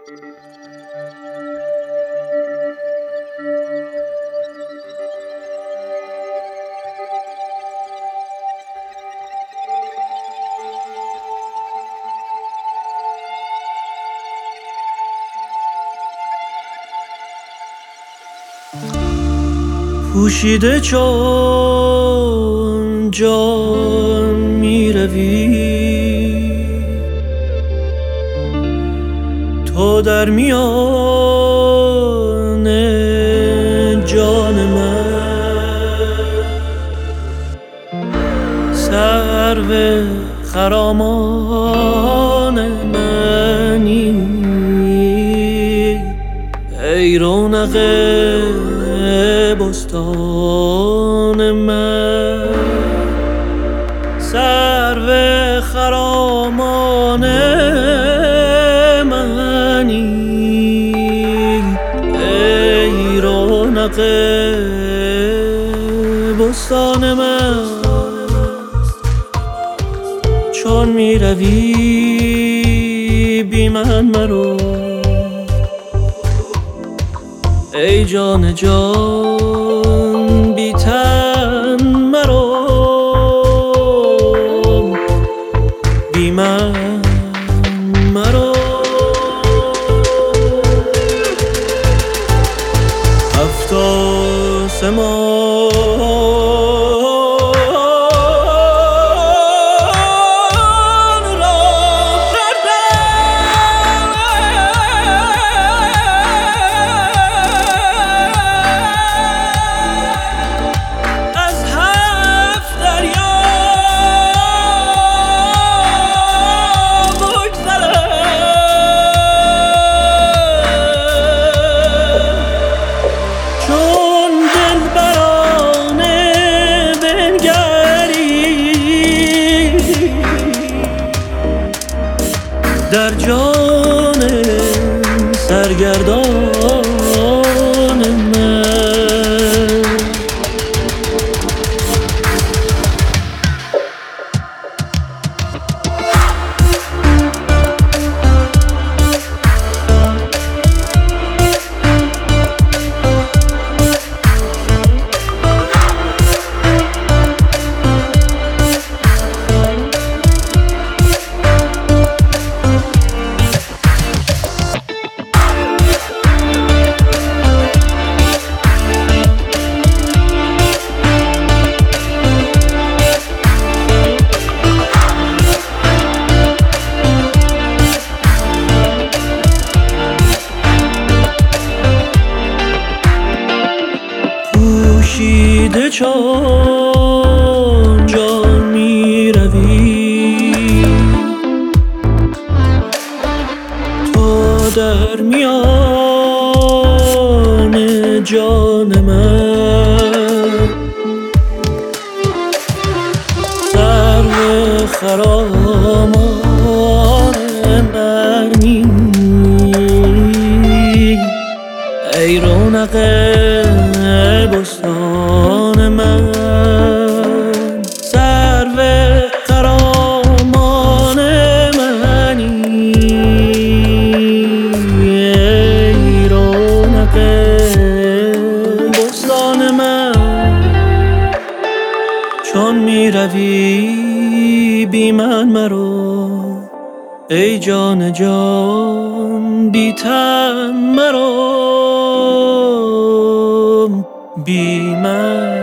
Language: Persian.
پوشیده چون جان می روی، تو در میان جان من، سرو خرامان منی، ای رونق بستان من، سرو خرامان منی، ای رونق بستان من. چون می روی بی من مرو، ای جان جان بی تن مرو، بی من مرو. هفت آسمان را کردم، از هفت دریا بگذرم، چون دلبرانه بنگری در جان سرگردان من. پوشیده چون جان می روی، تو در میان جان من، سرو خرامان منی، ای رونق بستان من، سرو خرامان منی، ای رونق بستان من. چون می روی بی من مرو، ای جان جان بی تن مرو، بی من.